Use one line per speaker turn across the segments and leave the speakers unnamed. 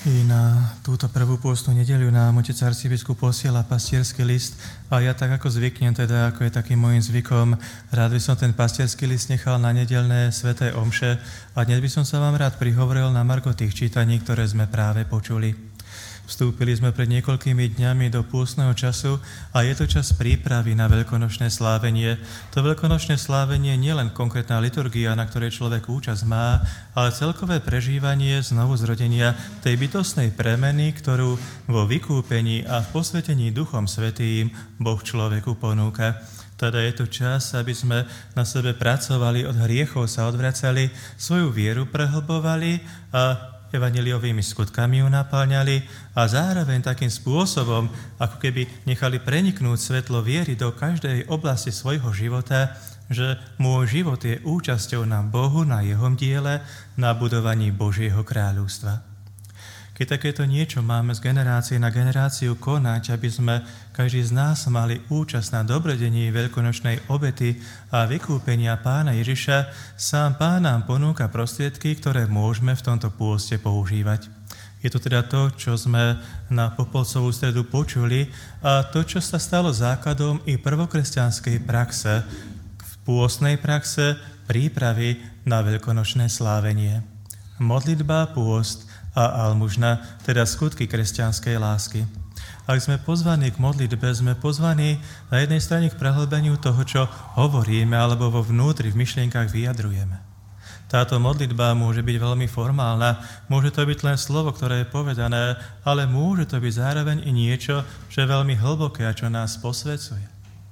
I na túto prvú pôstnu nedeľu nám otec arcibiskup posiela pastierský list a ja tak ako zvyknem, teda ako je takým môjim zvykom, rád by som ten pastierský list nechal na nedeľné sväté omše a dnes by som sa vám rád prihovoril na margo tých čítaní, ktoré sme práve počuli. Vstúpili sme pred niekoľkými dňami do pôstneho času a je to čas prípravy na veľkonočné slávenie. To veľkonočné slávenie nie len konkrétna liturgia, na ktorej človek účasť má, ale celkové prežívanie znovu zrodenia tej bytostnej premeny, ktorú vo vykúpení a v posvetení Duchom Svätým Boh človeku ponúka. Teda je to čas, aby sme na sebe pracovali, od hriechov sa odvracali, svoju vieru prehlbovali a evanjeliovými skutkami ju napáľňali a zároveň takým spôsobom, ako keby nechali preniknúť svetlo viery do každej oblasti svojho života, že môj život je účasťou na Bohu, na jeho diele, na budovaní Božieho kráľovstva. Keď takéto niečo máme z generácie na generáciu konať, aby sme každý z nás mali účasť na dobrodení veľkonočnej obety a vykúpenia Pána Ježiša, sám Pán nám ponúka prostriedky, ktoré môžeme v tomto pôste používať. Je to teda to, čo sme na Popolcovú stredu počuli a to, čo sa stalo základom i prvokresťanskej praxe, pôstnej praxe prípravy na veľkonočné slávenie. Modlitba, pôst a almužna, teda skutky kresťanskej lásky. Ak sme pozvaní k modlitbe, sme pozvaní na jednej strane k prehlbeniu toho, čo hovoríme, alebo vo vnútri, v myšlienkach vyjadrujeme. Táto modlitba môže byť veľmi formálna, môže to byť len slovo, ktoré je povedané, ale môže to byť zároveň i niečo, čo je veľmi hlboké a čo nás posvecuje.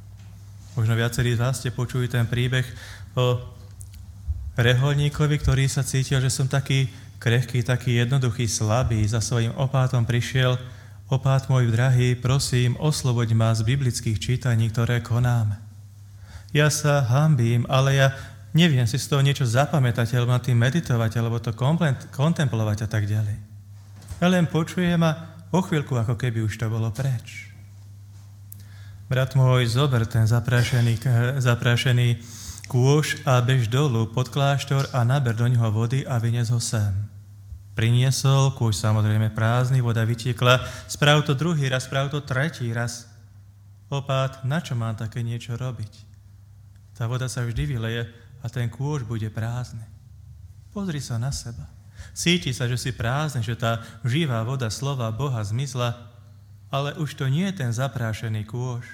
Možno viacerí z vás ste počuli ten príbeh o reholníkovi, ktorý sa cítil, že som taký krehký, taký jednoduchý, slabý, za svojím opátom prišiel. Opát môj drahý, prosím, osloboď ma z biblických čítaní, ktoré konáme. Ja sa hanbím, ale ja neviem si z toho niečo zapamätať, alebo na tým meditovať, alebo to kontemplovať a tak ďalej. Ja len počujem a o chvíľku, ako keby už to bolo preč. Brat môj, zober ten zaprášený kôš a bež dolu pod kláštor a naber do neho vody a vynies ho sem. Priniesol, kôž samozrejme prázdny, voda vytiekla, sprav to druhý raz, sprav to tretí raz. Opát, na čo mám také niečo robiť? Tá voda sa vždy vyleje a ten kôž bude prázdny. Pozri sa na seba. Cíti sa, že si prázdny, že tá živá voda slova Boha zmizla, ale už to nie je ten zaprášený kôž,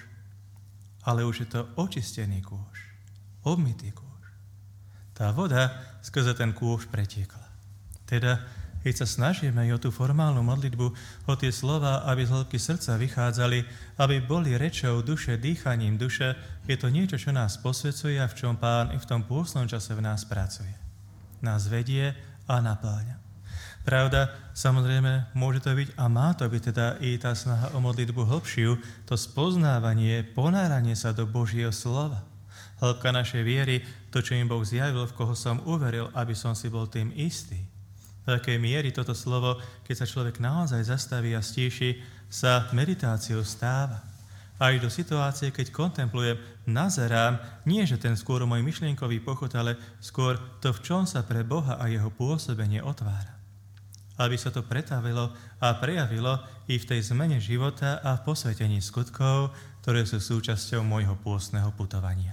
ale už je to očistený kôž, obmytý kôž. Tá voda skrze ten kôž pretiekla. Teda, keď sa snažíme i o tú formálnu modlitbu, o tie slova, aby z hĺbky srdca vychádzali, aby boli rečou duše, dýchaním duše, je to niečo, čo nás posvecuje a v čom Pán i v tom pôstnom čase v nás pracuje. Nás vedie a napáľa. Pravda, samozrejme, môže to byť a má to byť teda i tá snaha o modlitbu hlbšiu, to spoznávanie, ponáranie sa do Božieho slova. Hĺbka našej viery, to, čo im Boh zjavil, v koho som uveril, aby som si bol tým istý. V takej miery toto slovo, keď sa človek naozaj zastaví a stíši, sa meditáciou stáva. Až do situácie, keď kontemplujem, nazerám, nie že ten skôr môj myšlienkový pochod, ale skôr to, v čom sa pre Boha a jeho pôsobenie otvára. Aby sa to pretavilo a prejavilo i v tej zmene života a v posvetení skutkov, ktoré sú súčasťou môjho pôstneho putovania.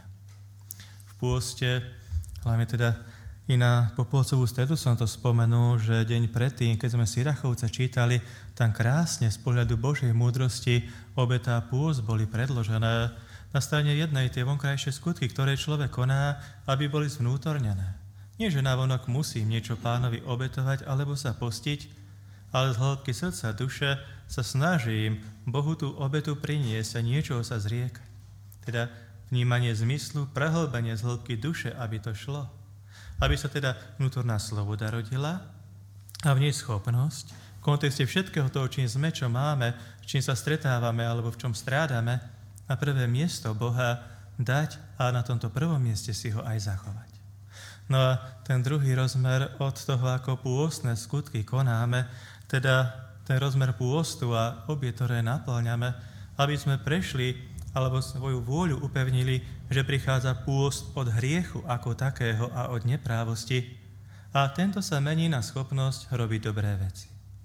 V pôste, hlavne teda i na Popolcovú stredu som to spomenul, že deň predtým, keď sme Sirachovca čítali, tam krásne z pohľadu Božej múdrosti obeta a pôst boli predložené. Na strane jednej tie vonkajšie skutky, ktoré človek koná, aby boli zvnútornené. Nie, že navonok musím niečo Pánovi obetovať alebo sa postiť, ale z hĺbky srdca, duše sa snažím Bohu tú obetu priniesť a niečoho sa zriekať. Teda vnímanie zmyslu, prehlbenie z hĺbky duše, aby to šlo. Aby sa teda vnútorná sloboda rodila a v nej schopnosť v kontexte všetkého toho, čím sme, čo máme, s čím sa stretávame alebo v čom strádame, na prvé miesto Boha dať a na tomto prvom mieste si ho aj zachovať. No a ten druhý rozmer od toho, ako pôstne skutky konáme, teda ten rozmer pôstu a obiet, ktoré naplňame, aby sme prešli alebo svoju vôľu upevnili, že prichádza pôst od hriechu ako takého a od neprávosti a tento sa mení na schopnosť robiť dobré veci.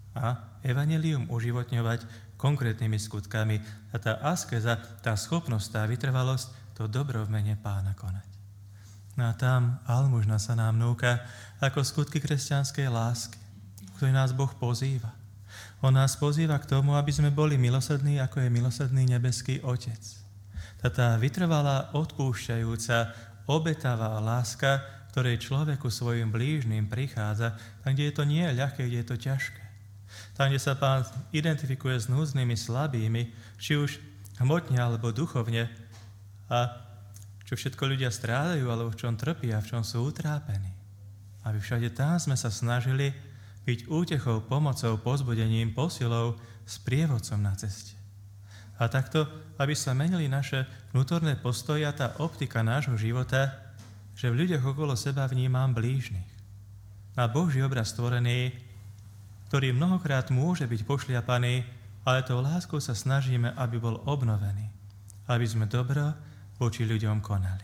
a evanjelium uživotňovať konkrétnymi skutkami. A tá askeza, tá schopnosť, tá vytrvalosť, to dobro v mene Pána konať. No a tam almužna sa nám núka ako skutky kresťanskej lásky, ktorý nás Boh pozýva. On nás pozýva k tomu, aby sme boli milosrdní, ako je milosrdný nebeský Otec. Tá vytrvalá, odpúšťajúca, obetavá láska, ktorej človeku svojim blížnym prichádza, tam, kde je to nie ľahké, kde je to ťažké. Tam, kde sa Pán identifikuje s núdznymi, slabými, či už hmotne alebo duchovne, a čo všetko ľudia strádajú, alebo v čom trpia, v čom sú utrápení. Aby všade tam sme sa snažili byť útechou, pomocou, pozbudením, posilou, sprievodcom na ceste. A takto, aby sa menili naše vnútorné postoje a tá optika nášho života, že v ľuďoch okolo seba vnímam blížnych. A Boží obraz stvorený, ktorý mnohokrát môže byť pošliapaný, ale tou láskou sa snažíme, aby bol obnovený. Aby sme dobro voči ľuďom konali.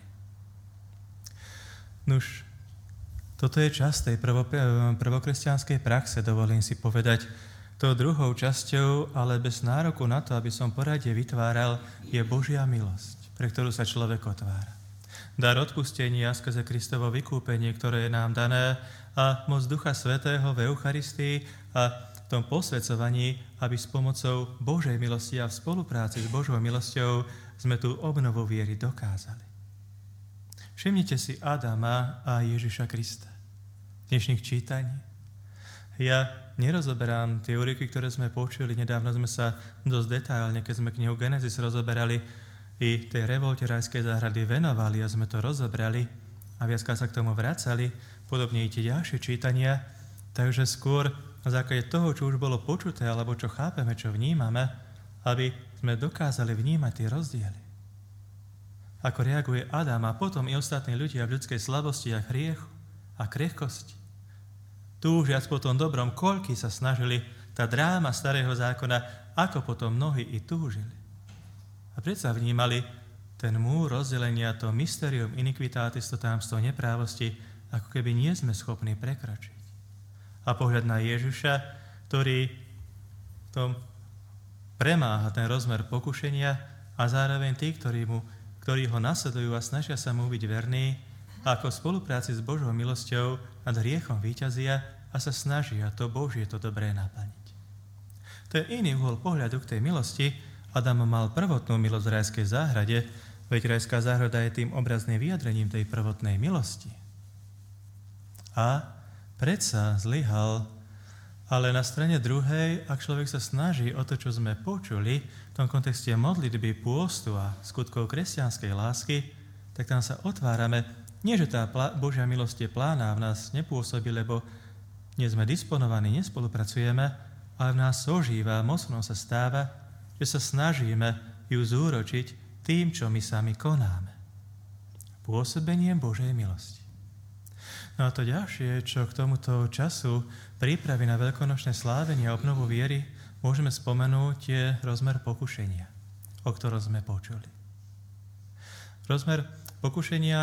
Nuž, toto je časť tej prvokresťanskej praxe, dovolím si povedať. Tou druhou časťou, ale bez nároku na to, aby som poradie vytváral, je Božia milosť, pre ktorú sa človek otvára. Dar odpustenia skrze Kristovo vykúpenie, ktoré je nám dané, a moc Ducha Svätého v Eucharistii a v tom posväcovaní, aby s pomocou Božej milosti a v spolupráci s Božou milosťou sme tú obnovu viery dokázali. Všimnite si Adama a Ježiša Krista. Dnešných čítaní. Ja nerozoberám tie úryvky, ktoré sme počuli. Nedávno sme sa dosť detailne, keď sme knihu Genesis rozoberali, i tej revolte rajskej záhrady venovali a sme to rozobrali a viackrát sa k tomu vracali, podobne i tie ďalšie čítania. Takže skôr na základe toho, čo už bolo počuté, alebo čo chápeme, čo vnímame, aby sme dokázali vnímať tie rozdiely. Ako reaguje Adam a potom i ostatní ľudia v ľudskej slabosti a hriechu a krehkosti. Túžiac po tom dobrom, koľky sa snažili, tá dráma starého zákona, ako potom mnohí i túžili. A predsa vnímali ten múr rozdelenia, to mysterium iniquitatis, to támstvo neprávosti, ako keby nie sme schopní prekročiť. A pohľad na Ježiša, ktorý v tom premáha ten rozmer pokušenia a zároveň tí, ktorí ho nasledujú a snažia sa mu byť verní, a ako v spolupráci s Božou milosťou nad hriechom víťazia a sa snažia to Božie, to dobré naplniť. To je iný uhol pohľadu k tej milosti. Adam mal prvotnú milosť v rajskej záhrade, veď rajská záhrada je tým obrazným vyjadrením tej prvotnej milosti. A predsa zlyhal, ale na strane druhej, ak človek sa snaží o to, čo sme počuli, v tom kontexte modlitby, pôstu a skutkov kresťanskej lásky, tak tam sa otvárame. Nie, že tá Božia milosť je plána v nás nepôsobí, lebo nie sme disponovaní, nespolupracujeme, ale v nás ožíva, mocno sa stáva, že sa snažíme ju zúročiť tým, čo my sami konáme. Pôsobením Božej milosti. No a to ďalšie, čo k tomuto času prípravy na veľkonočné slávenie a obnovu viery, môžeme spomenúť, je rozmer pokušenia, o ktorom sme počuli. Rozmer pokušenia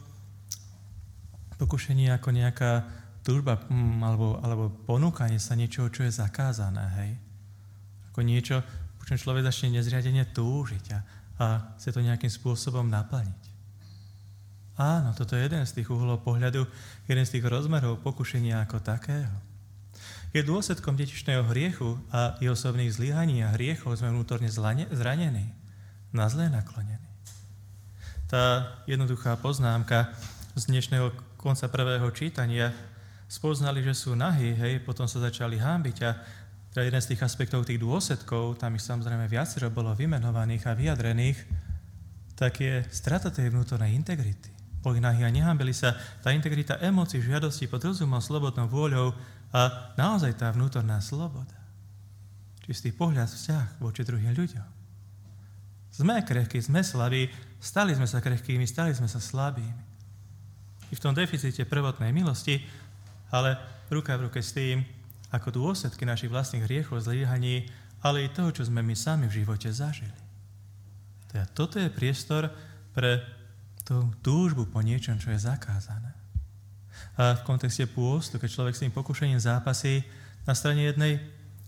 ako nejaká túžba alebo ponúkanie sa niečoho, čo je zakázané, hej. Ako niečo, po čom človek začne nezriadene túžiť a chce to nejakým spôsobom naplniť. Áno, toto je jeden z tých uhlov pohľadu, jeden z tých rozmerov pokušenia ako takého. Je dôsledkom detičného hriechu a i osobných zlyhaní a hriechov sme vnútorne zranení, na zlé naklonení. Tá jednoduchá poznámka z dnešného konca prvého čítania, spoznali, že sú nahí, hej, potom sa začali hanbiť a teda jeden z tých aspektov, tých dôsledkov, tam ich samozrejme viacero bolo vymenovaných a vyjadrených, tak je strata tej vnútornej integrity. Boli nahí a nehambili sa, tá integrita emócií, žiadosti pod rozumom, slobodnou vôľou a naozaj tá vnútorná sloboda. Čistý pohľad, vzťah voči druhým ľuďom. Sme krehkí, sme slabí, stali sme sa krehkými, stali sme sa slabými. I v tom deficite prvotnej milosti, ale ruka v ruke s tým, ako dôsledky našich vlastných hriechov, zlyhaní, ale i toho, čo sme my sami v živote zažili. Teda toto je priestor pre tú túžbu po niečom, čo je zakázané. A v kontexte pôstu, keď človek s tým pokušením zápasí, na strane jednej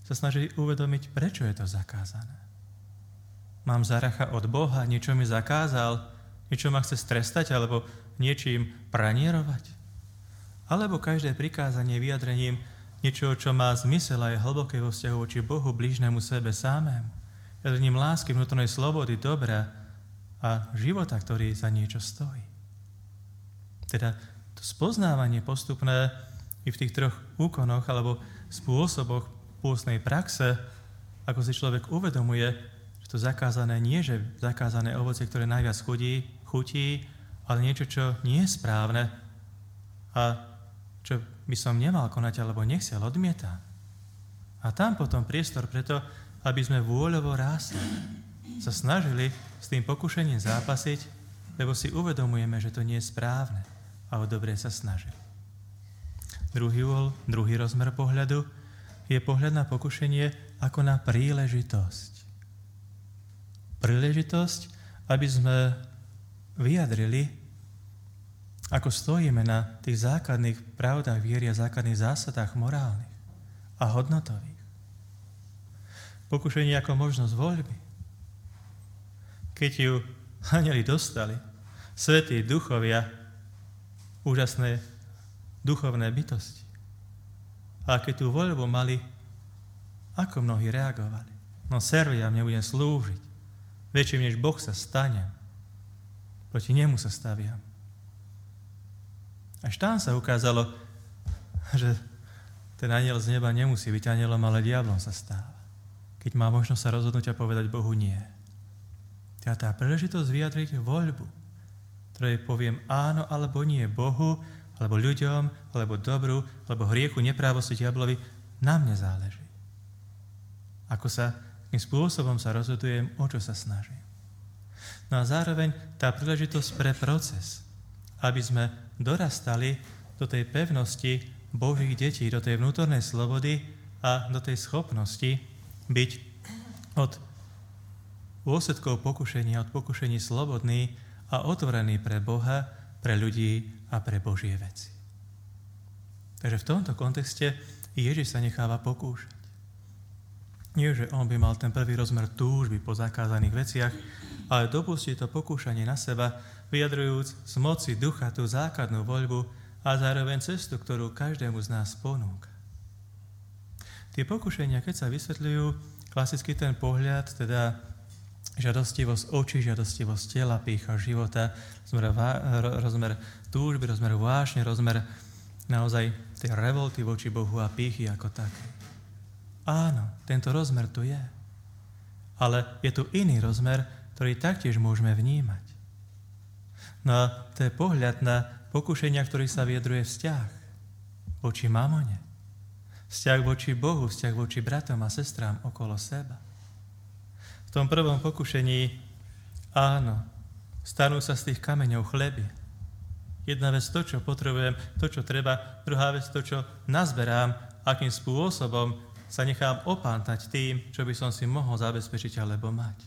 sa snažili uvedomiť, prečo je to zakázané. Mám záracha od Boha, niečo mi zakázal, niečo ma chce strestať alebo niečím pranierovať? Alebo každé prikázanie vyjadrením niečo, čo má zmysel a je hlboké vo vzťahu voči Bohu, blížnemu sebe samému. Vyjadrením lásky, vnútornej slobody, dobra a života, ktorý za niečo stojí. Teda to spoznávanie postupné i v tých troch úkonoch alebo spôsoboch pôstnej praxe, ako si človek uvedomuje, že to zakázané nie je zakázané ovocie, ktoré najviac chutí, ale niečo, čo nie je správne a čo by som nemal konať alebo nechcel, odmieta. A tam potom priestor preto, aby sme vôľovo rástli, sa snažili s tým pokušením zápasiť, lebo si uvedomujeme, že to nie je správne a o dobre sa snažili. Druhý rozmer pohľadu je pohľad na pokušenie ako na príležitosť. Príležitosť, aby sme vyjadrili, ako stojíme na tých základných pravdách viery a základných zásadách morálnych a hodnotových. Pokušenie ako možnosť voľby. Keď ju anjeli dostali, svätí duchovia, úžasné duchovné bytosti. A keď tú voľbu mali, ako mnohí reagovali? No serviam, nebudem slúžiť. Väčším než Boh sa stanem. Proti nemu sa staviam. Až tam sa ukázalo, že ten anjel z neba nemusí byť anjelom, ale diablom sa stáva. Keď má možnosť sa rozhodnúť a povedať Bohu nie. Teda tá príležitosť vyjadriť voľbu, ktorej poviem áno alebo nie Bohu, alebo ľuďom, alebo dobru, alebo hriechu, neprávosti diablovi, na mne záleží. Ako sa, akým spôsobom sa rozhodujem, o čo sa snažím. No a zároveň tá príležitosť pre proces, aby sme dorastali do tej pevnosti Božích detí, do tej vnútornej slobody a do tej schopnosti byť od dôsledkov pokušenia, od pokušení slobodný a otvorený pre Boha, pre ľudí a pre Božie veci. Takže v tomto kontexte Ježiš sa necháva pokúšať. Nie, že on by mal ten prvý rozmer túžby po zakázaných veciach, ale dopustí to pokúšanie na seba, vyjadrujúc z moci ducha tú základnú voľbu a zároveň cestu, ktorú každému z nás ponúka. Tie pokušenia, keď sa vysvetľujú, klasicky ten pohľad, teda žiadostivosť očí, žiadostivosť tela, pýcha života, rozmer túžby, rozmer vášne, rozmer naozaj tej revolty voči Bohu a pýchy ako také. Áno, tento rozmer tu je. Ale je tu iný rozmer, ktorý taktiež môžeme vnímať. No a to je pohľad na pokušenia, ktorý sa vyjadruje vzťah voči mamone, vzťah voči Bohu, vzťah voči bratom a sestrám okolo seba. V tom prvom pokušení, áno, stanú sa z tých kameňov chleby. Jedna vec to, čo potrebujem, to, čo treba, druhá vec to, čo nazberám, akým spôsobom sa nechám opántať tým, čo by som si mohol zabezpečiť alebo mať.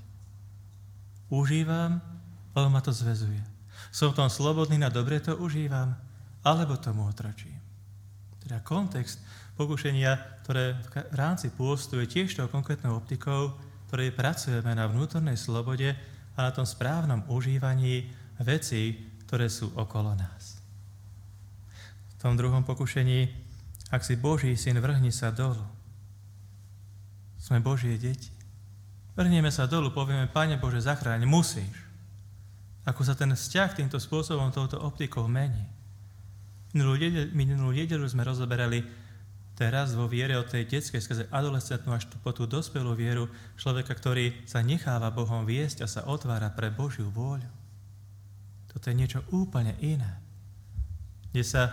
Užívam, alebo ma to zväzuje. Som v tom slobodný, na dobre to užívam, alebo tomu otročím. Teda kontext pokušenia, ktoré v rámci pôstu je tiež tou konkrétnou optikou, ktorej pracujeme na vnútornej slobode a na tom správnom užívaní vecí, ktoré sú okolo nás. V tom druhom pokušení, ak si Boží syn, vrhni sa dolu. Sme Božie deti. Vrhneme sa dolu, povieme, Pane Bože, zachráň, musíš. Ako sa ten vzťah týmto spôsobom, touto optikou mení. Minulú nedeľu sme rozoberali teraz vo viere od tej detskej skrze adolescentnú až po tú dospelú vieru človeka, ktorý sa necháva Bohom viesť a sa otvára pre Božiu vôľu. Toto je niečo úplne iné. Kde sa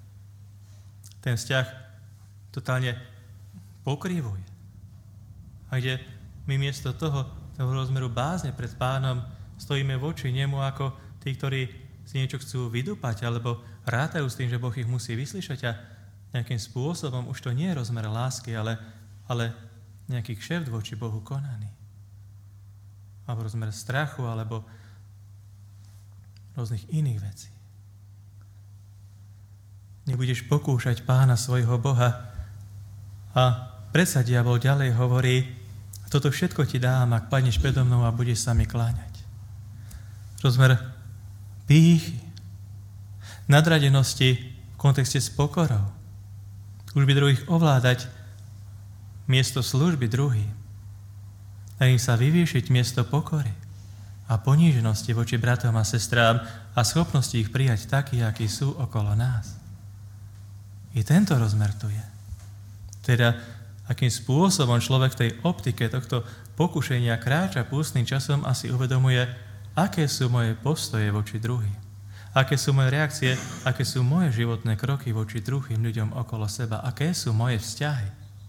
ten vzťah totálne pokrivuje. A kde my miesto toho rozmeru bázne pred Pánom stojíme voči nemu ako tí, ktorí si niečo chcú vydúpať alebo rátajú s tým, že Boh ich musí vyslyšať a nejakým spôsobom už to nie je rozmer lásky, ale nejaký kšeft voči Bohu konaný. Alebo rozmer strachu, alebo rôznych iných vecí. Nebudeš pokúšať Pána svojho Boha a predsa diabol ďalej hovorí, toto všetko ti dám, ak padneš predo mnou a budeš sa mi kláňať. Rozmer pýchy, nadradenosti v kontexte s pokorou, služby druhých ovládať miesto služby druhým, a im sa vyvýšiť miesto pokory a poníženosti voči bratom a sestrám a schopnosti ich prijať takí, akí sú okolo nás. I tento rozmer tu je. Teda, akým spôsobom človek v tej optike tohto pokušenia kráča pústnym časom a si uvedomuje, aké sú moje postoje voči druhým, aké sú moje reakcie, aké sú moje životné kroky voči druhým ľuďom okolo seba, aké sú moje vzťahy.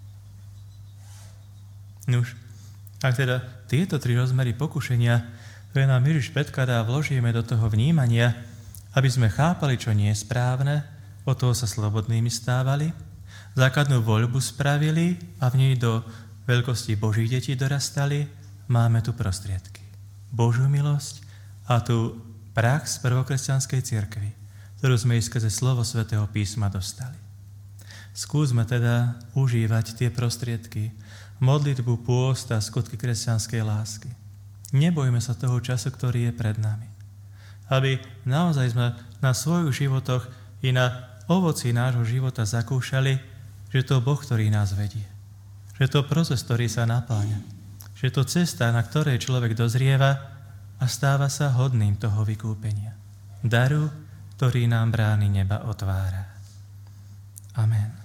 Nuž, ak teda tieto tri rozmery pokušenia, ktoré nám Ježiš predkladá, vložíme do toho vnímania, aby sme chápali, čo nie je správne, od toho sa slobodnými stávali, základnú voľbu spravili a v nej do veľkosti Božích detí dorastali, máme tu prostriedky. Božiu milosť a tú prax prvokresťanskej cirkvi, ktorú sme i skrze slovo Svätého písma dostali. Skúsme teda užívať tie prostriedky, modlitbu, pôst a skutky kresťanskej lásky. Nebojme sa toho času, ktorý je pred nami. Aby naozaj sme na svojich životoch i na ovoci nášho života zakúšali, že to Boh, ktorý nás vedie. Že to proces, ktorý sa napáňa. Že to cesta, na ktorej človek dozrieva a stáva sa hodným toho vykúpenia. Daru, ktorý nám brány neba otvára. Amen.